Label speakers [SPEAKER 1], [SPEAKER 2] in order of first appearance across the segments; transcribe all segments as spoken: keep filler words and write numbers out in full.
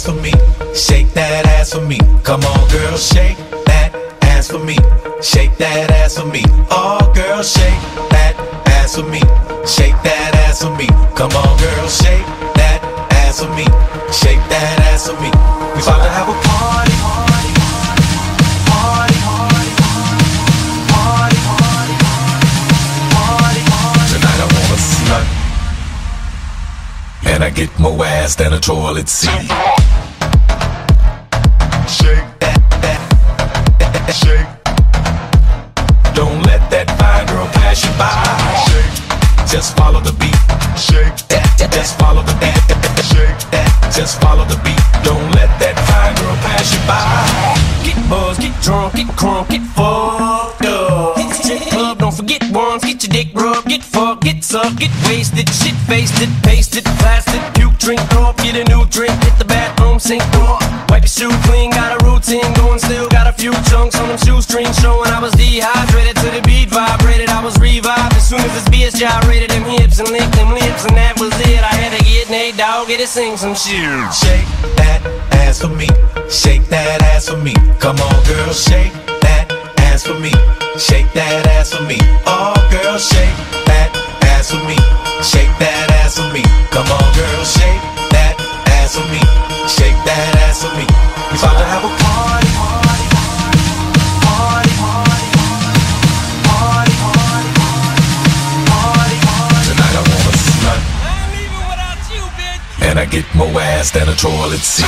[SPEAKER 1] ass for me, shake that ass for me. Come on, girl, shake that ass for me, shake that ass for me. Oh, girl, shake that ass for me, shake that ass for me. Come on, girl, shake that ass for me, shake that ass for me. We about to have a party, party, party, party, party, party, party, party. Tonight I want a slut, and I get more ass than a toilet seat. Shake that, that, that, shake. Don't let that fine girl pass you by. Shake. Just follow the beat. Shake. That, that, just follow the beat. Shake. That, just follow the beat. Don't let that fine girl pass you by.
[SPEAKER 2] Get buzzed, get drunk, get crunk, get fucked up. Hit the strip club, don't forget worms, get your dick rubbed, get fucked, get sucked, get wasted, shit faced it, pasted, plastic, puke, drink, throw up, get a new drink, hit the bathroom, sink, throw up, wipe your shoe clean, got a routine going, still got a few chunks on them shoestrings showing I was dehydrated to the beat vibrated, I was revived as soon as this bitch gyrated them hips and licked them lips and that was it. I had to get Nate Dogg, get to sing some shit.
[SPEAKER 1] Shake that ass for me, shake that ass for me. Come on, girl, shake that ass for me, shake that ass for me. Oh, girl, shake that ass for me, shake that ass for me. Come on, girl, shake that ass for me, shake that ass for me. We about to have a party, party, party, party, party, party, party, party. Tonight I want a slut,
[SPEAKER 2] I'm leaving without you, bitch.
[SPEAKER 1] and I get more ass than a toilet seat.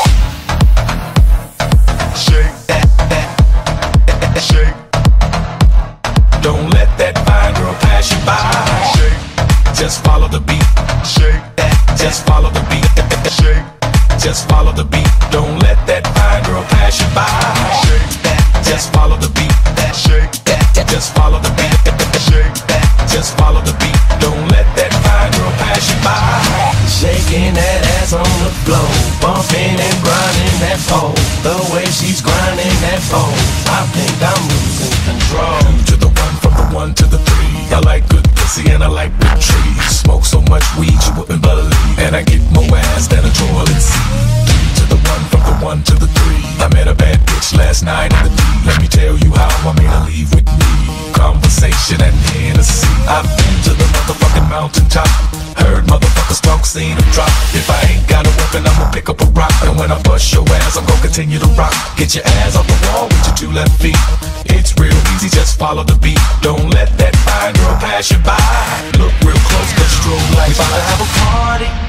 [SPEAKER 1] Shake that, that, that, shake. Don't let that fine girl pass you by. Shake. Just follow the beat. Shake that. Just follow the beat. Shake. Just follow the beat. Don't let that fine girl pass you by. Shake that. Just follow the beat. Shake that. Just follow the beat. Shake that. Just follow the beat. Don't let that fine girl pass you by. Shaking that ass on the floor, bumping and grinding that pole. The way she's grinding that pole, I think I'm losing control. Two to the one, from the one to the three. I like good pussy and I like big trees. Smoke so much weed you wouldn't believe, and I get more ass than a toilet seat. Three to the one, from the one to the three. I met a bad bitch last night in the D. Let me tell you how I made her leave with me. Conversation and Hennessy. I've been to the motherfucking mountaintop. Heard motherfuckers talk, seen them drop. If I ain't got a weapon, I'ma pick up a rock. And when I bust your ass, I'm gon' continue to rock. Get your ass off the wall with your two left feet. It's real easy, just follow the beat. Don't let that fine girl pass you by. Look real close, but stroll like we about to have a party.